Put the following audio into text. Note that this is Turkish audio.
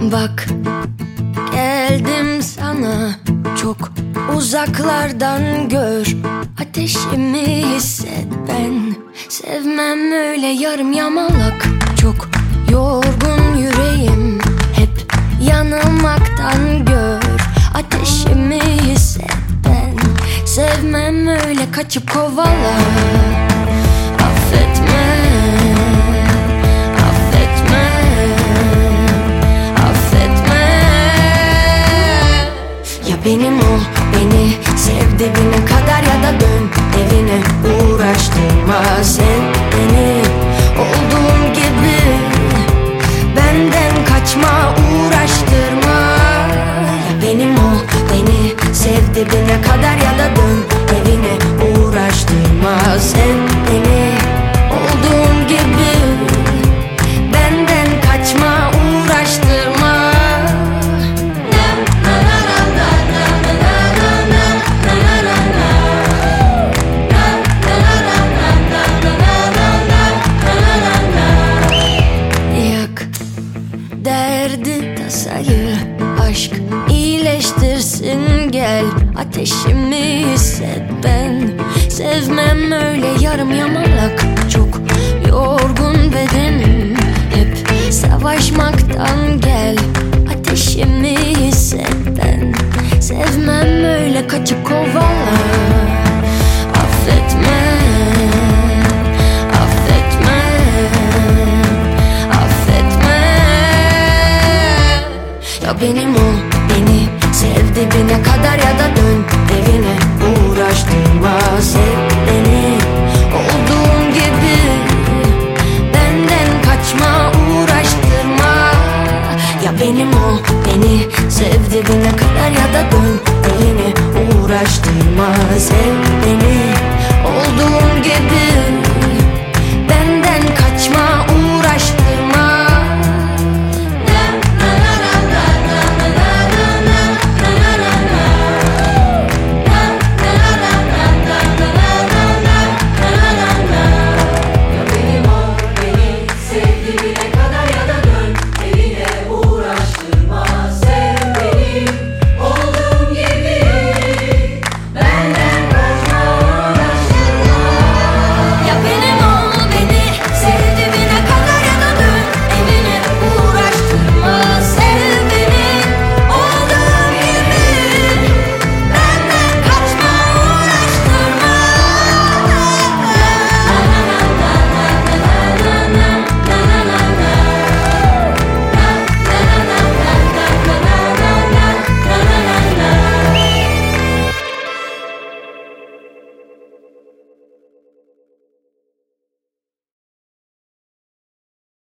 Bak, geldim sana çok uzaklardan, gör ateşimi hisset. Ben sevmem öyle yarım yamalak, çok yorgun yüreğim hep yanılmaktan, gör ateşimi hisset. Ben sevmem öyle kaçıp kovala. Affetme, affetme, affetme. Ya benim ol, beni sev dibine kadar, ya da dön evine, uğraştırma sen beni. Olduğum gibi benden kaçma, uğraştırma. Ya benim ol, beni sev dibine kadar, ya da dön evine, uğraştırma sen beni. Olduğum gibi benden kaçma, uğraştırma. Yak derdi tasayı, aşk iyileştirsin, gel ateşimi hisset. Ben sevmem öyle yarım yamalak, çok yorgun bedenim hep savaşmaktan, gel ateşimi hisset. Ben sevmem öyle kaçıp kovala. Affetme, affetme, affetme. Ya benim ol, beni sev dibine kadar, ya da dön evine, uğraştırma sev beni. Olduğum gibi benden kaçma, uğraştırma. Ya benim ol, beni sev dibine kadar.